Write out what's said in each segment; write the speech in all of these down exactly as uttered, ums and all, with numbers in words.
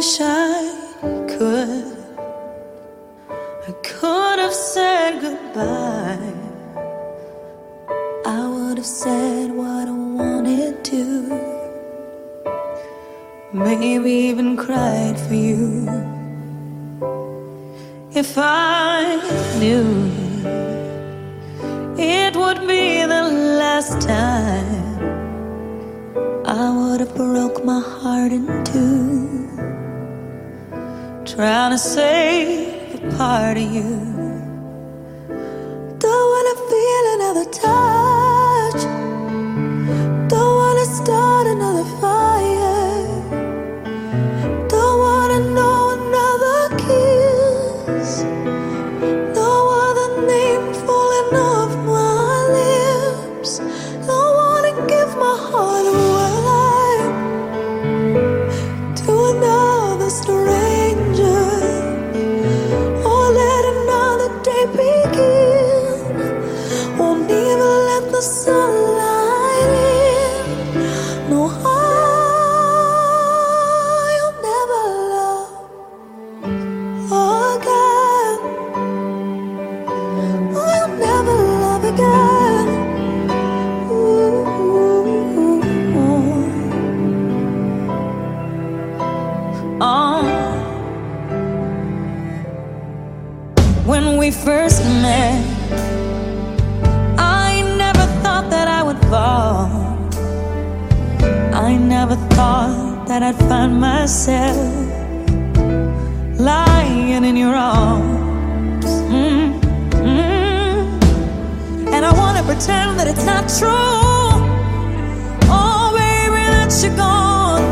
wish I could. I could have said goodbye. I would have said what I wanted to. Maybe even cried for you. If I knew it would be the last time, I would have broke my heart in two, trying to save a part of you. Don't wanna feel another touch, don't wanna start another fire, don't wanna know another kiss, no other name falling off my lips. Don't wanna give my heart away to another stranger, or let another day begin. Won't even let the sunlight in. No, I'll never love again. I'll never love again. Oh. When we first met, I never thought that I would fall. I never thought that I'd find myself lying in your arms. mm mm. And I wanna pretend that it's not true. Oh baby, that you're gone.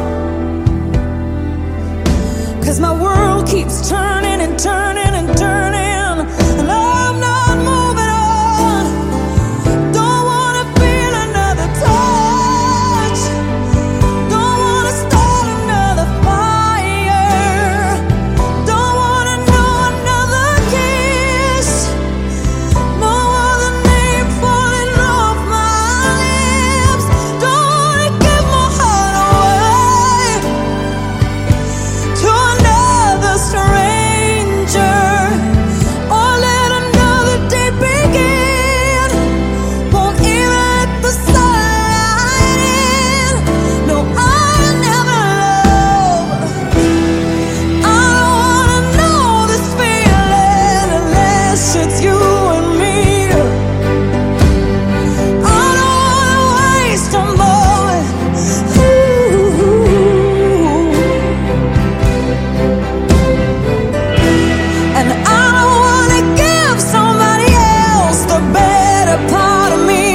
'Cause my world keeps turning and turning and turning, and I'm not moving on. Don't wanna feel another touch, don't wanna start another fire, don't wanna know another kiss, no other name falling off my lips. Don't wanna give my heart away to another stranger, or let another day begin. Won't even let the sunlight in. No, I'll never love. I don't wanna know this feeling unless it's you and me. I don't wanna waste a moment. Ooh. And I don't wanna give somebody else the better part of me.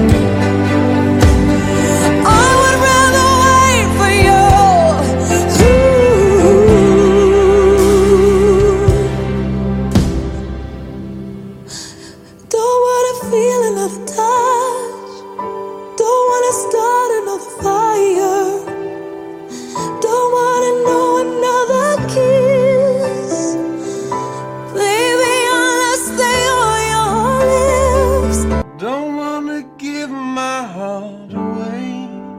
I would rather wait for you. Don't wanna feel another touch, don't wanna start another fire, don't wanna know another kiss, baby, unless they are your lips. Don't wanna give my heart away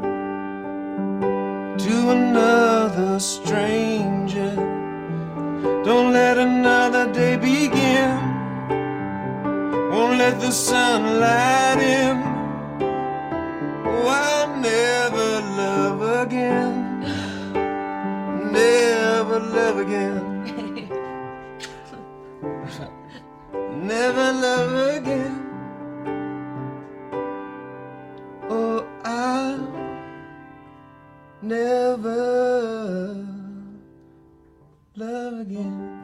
to another stranger. Don't let another day begin. Won't let the sunlight in. Oh, I'll never love again. Never love again. Never love again. Oh, I'll never love again.